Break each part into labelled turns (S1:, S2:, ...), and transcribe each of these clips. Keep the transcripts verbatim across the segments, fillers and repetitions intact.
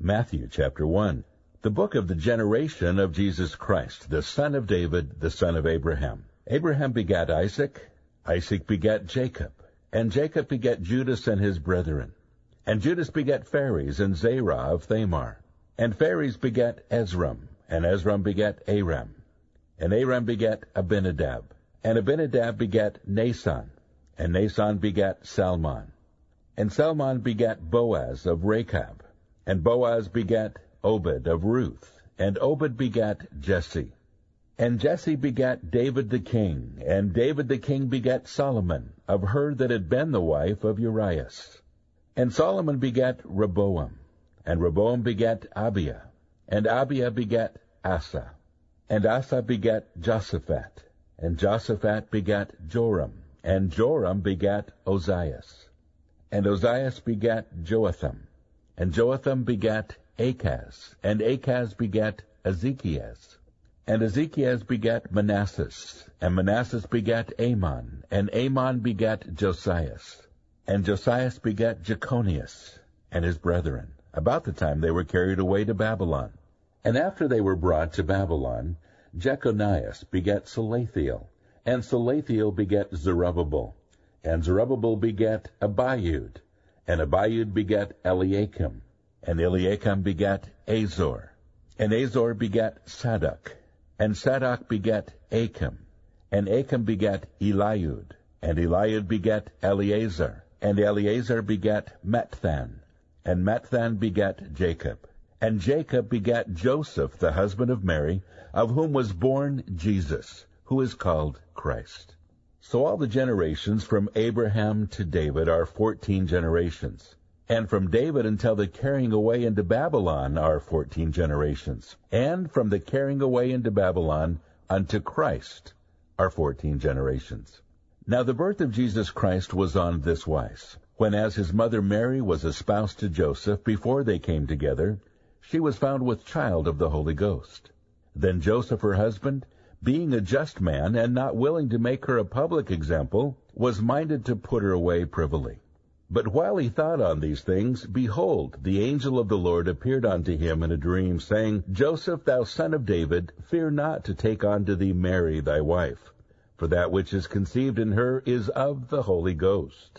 S1: Matthew chapter one, the book of the generation of Jesus Christ, the son of David, the son of Abraham. Abraham begat Isaac, Isaac begat Jacob, and Jacob begat Judas and his brethren. And Judas begat Phares and Zerah of Thamar. And Phares begat Ezram, and Ezram begat Aram. And Aram begat Abinadab, and Abinadab begat Nason, and Nason begat Salmon. And Salmon begat Boaz of Rechab, and Boaz begat Obed of Ruth, and Obed begat Jesse. And Jesse begat David the king, and David the king begat Solomon, of her that had been the wife of Urias. And Solomon begat Rehoboam, and Rehoboam begat Abiah, and Abiah begat Asa. And Asa begat Joshaphat, and Joshaphat begat Joram, and Joram begat Ozias. And Ozias begat Joatham, and Joatham begat Achaz, and Achaz begat Ezekias. And Ezekias begat Manasses, and Manasses begat Amon, and Amon begat Josias. And Josias begat Jeconias and his brethren, about the time they were carried away to Babylon. And after they were brought to Babylon, Jeconias begat Salathiel, and Salathiel begat Zerubbabel, and Zerubbabel begat Abiud, and Abiud begat Eliakim, and Eliakim begat Azor, and Azor begat Sadoc, and Sadoc begat Achim, and Achim begat Eliud, and Eliud begat Eleazar, and Eleazar begat Matthan, and Matthan begat Jacob, and Jacob begat Joseph, the husband of Mary, of whom was born Jesus, who is called Christ. So all the generations from Abraham to David are fourteen generations, and from David until the carrying away into Babylon are fourteen generations, and from the carrying away into Babylon unto Christ are fourteen generations. Now the birth of Jesus Christ was on this wise. When as his mother Mary was espoused to Joseph, before they came together, she was found with child of the Holy Ghost. Then Joseph her husband, being a just man, and not willing to make her a public example, was minded to put her away privily. But while he thought on these things, behold, the angel of the Lord appeared unto him in a dream, saying, Joseph, thou son of David, fear not to take unto thee Mary thy wife, for that which is conceived in her is of the Holy Ghost.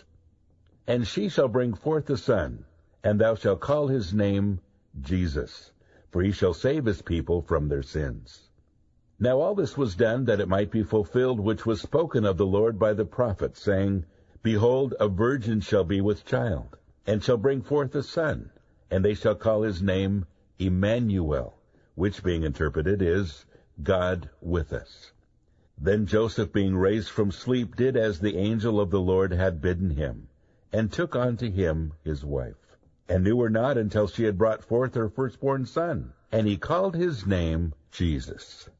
S1: And she shall bring forth a son, and thou shalt call his name Jesus, for he shall save his people from their sins. Now all this was done that it might be fulfilled which was spoken of the Lord by the prophet, saying, Behold, a virgin shall be with child, and shall bring forth a son, and they shall call his name Emmanuel, which being interpreted is, God with us. Then Joseph, being raised from sleep, did as the angel of the Lord had bidden him, and took unto him his wife, and knew her not until she had brought forth her firstborn son, and he called his name Jesus.